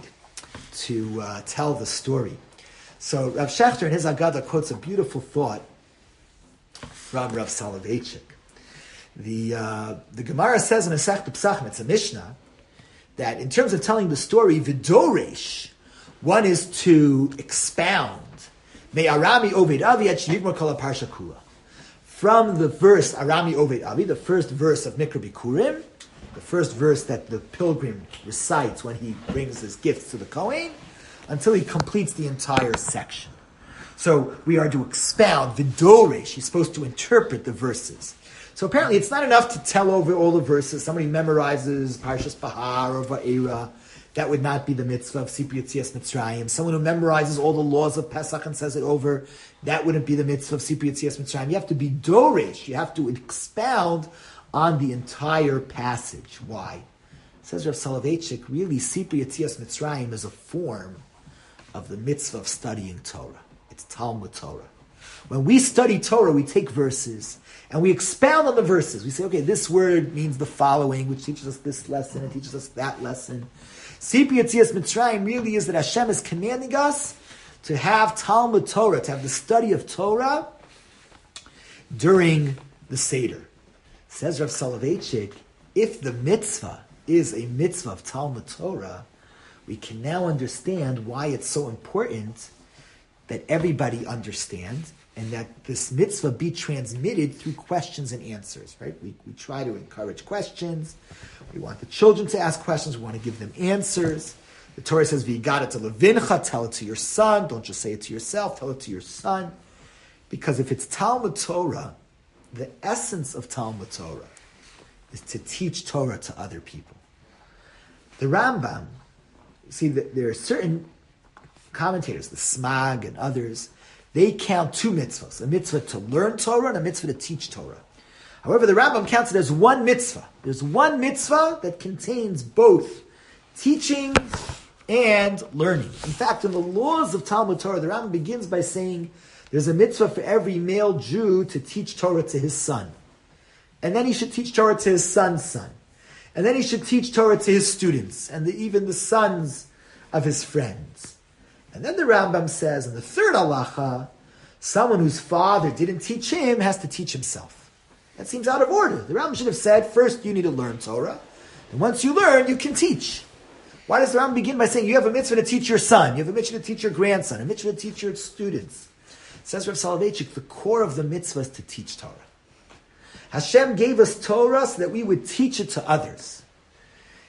to uh, tell the story. So Rav Shechter in his Haggadah quotes a beautiful thought from Rav Soloveitchik. The uh, the Gemara says in Masechta Pesachim, it's a Mishnah, that in terms of telling the story, v'doresh, one is to expound, me'arami oved avi et shnigmar kol haparsha kula. From the verse Arami Oved Avi, the first verse of Mikra Bikurim, the first verse that the pilgrim recites when he brings his gifts to the Kohen, until he completes the entire section. So we are to expound, Vidoresh, he's supposed to interpret the verses. So apparently it's not enough to tell over all the verses. Somebody memorizes Parshas Bahar or Va'era, that would not be the mitzvah of Sipur Yetzias Mitzrayim. Someone who memorizes all the laws of Pesach and says it over, that wouldn't be the mitzvah of Sipur Yetzias Mitzrayim. You have to be doresh. You have to expound on the entire passage. Why? Says Rav Soloveitchik, really Sipur Yetzias Mitzrayim is a form of the mitzvah of studying Torah. It's Talmud Torah. When we study Torah, we take verses and we expound on the verses. We say, okay, this word means the following, which teaches us this lesson, it teaches us that lesson. Sipur Yetzias Mitzrayim really is that Hashem is commanding us to have Talmud Torah, to have the study of Torah during the Seder. Says Rav Soloveitchik, if the mitzvah is a mitzvah of Talmud Torah, we can now understand why it's so important that everybody understand and that this mitzvah be transmitted through questions and answers, right? We, we try to encourage questions. We want the children to ask questions. We want to give them answers. The Torah says, "V'yigat it to levincha," tell it to your son. Don't just say it to yourself. Tell it to your son. Because if it's Talmud Torah, the essence of Talmud Torah is to teach Torah to other people. The Rambam, see, there are certain commentators, the Smag and others, they count two mitzvahs, a mitzvah to learn Torah and a mitzvah to teach Torah. However, the Rambam counts it as one mitzvah. There's one mitzvah that contains both teaching and learning. In fact, in the laws of Talmud Torah, the Rambam begins by saying there's a mitzvah for every male Jew to teach Torah to his son. And then he should teach Torah to his son's son. And then he should teach Torah to his students and the, even the sons of his friends. And then the Rambam says, in the third halacha, someone whose father didn't teach him has to teach himself. That seems out of order. The Rambam should have said, first you need to learn Torah, and once you learn, you can teach. Why does the Rambam begin by saying, you have a mitzvah to teach your son, you have a mitzvah to teach your grandson, a mitzvah to teach your students? Says Rav Soloveitchik, the core of the mitzvah is to teach Torah. Hashem gave us Torah so that we would teach it to others.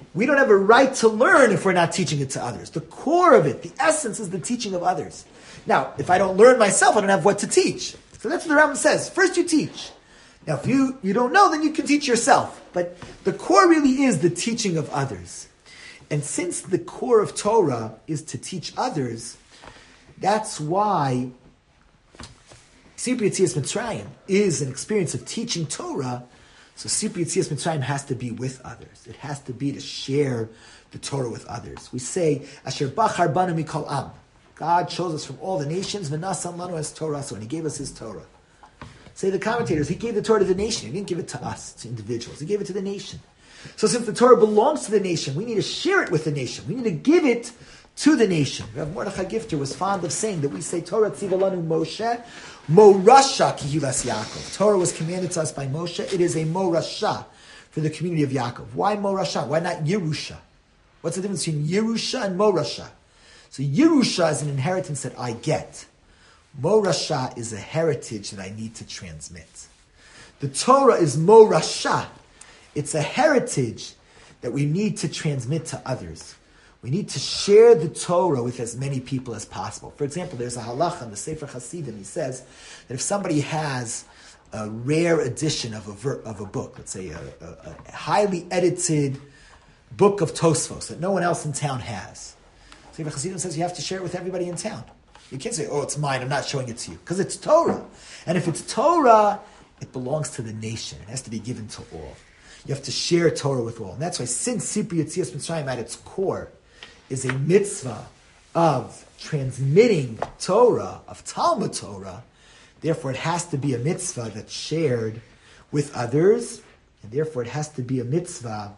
We don't have a right to learn if we're not teaching it to others. The core of it, the essence, is the teaching of others. Now, if I don't learn myself, I don't have what to teach. So that's what the Rambam says. First you teach. Now, if you, you don't know, then you can teach yourself. But the core really is the teaching of others. And since the core of Torah is to teach others, that's why Sipur Yetzias Mitzrayim is an experience of teaching Torah. So Sipur Yetzias Mitzrayim has to be with others. It has to be to share the Torah with others. We say, Asher Bachar Banu Mikol Am. God chose us from all the nations, V'nasam Lanu as Torah, so when He gave us His Torah. Say the commentators, He gave the Torah to the nation. He didn't give it to us, to individuals. He gave it to the nation. So since the Torah belongs to the nation, we need to share it with the nation. We need to give it to the nation. Rav Mordechai Gifter was fond of saying that we say, Torah tziva lanu Moshe, Morasha kihilas Yaakov. Torah was commanded to us by Moshe. It is a Morasha for the community of Yaakov. Why Morasha? Why not Yerusha? What's the difference between Yerusha and Morasha? So Yerusha is an inheritance that I get. Morasha is a heritage that I need to transmit. The Torah is Morasha. It's a heritage that we need to transmit to others. We need to share the Torah with as many people as possible. For example, there's a halacha in the Sefer Hasidim. He says that if somebody has a rare edition of a ver- of a book, let's say a, a, a highly edited book of Tosfos that no one else in town has, Sefer Hasidim says you have to share it with everybody in town. You can't say, oh, it's mine, I'm not showing it to you. Because it's Torah. And if it's Torah, it belongs to the nation. It has to be given to all. You have to share Torah with all. And that's why since Sipur Yetzias Mitzrayim at its core is a mitzvah of transmitting Torah, of Talmud Torah, therefore it has to be a mitzvah that's shared with others, and therefore it has to be a mitzvah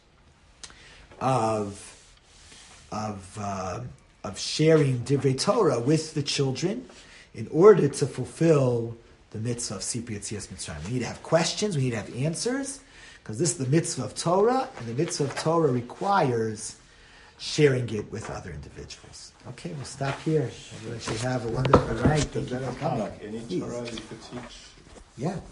of, of, uh, of sharing Divrei Torah with the children in order to fulfill the mitzvah of Sipur Yetzias Mitzrayim. We need to have questions, we need to have answers, because this is the mitzvah of Torah, and the mitzvah of Torah requires sharing it with other individuals. Okay, we'll stop here. Everyone should have a wonderful night. Thank you for coming. Any Please. Torah you could teach? Yeah.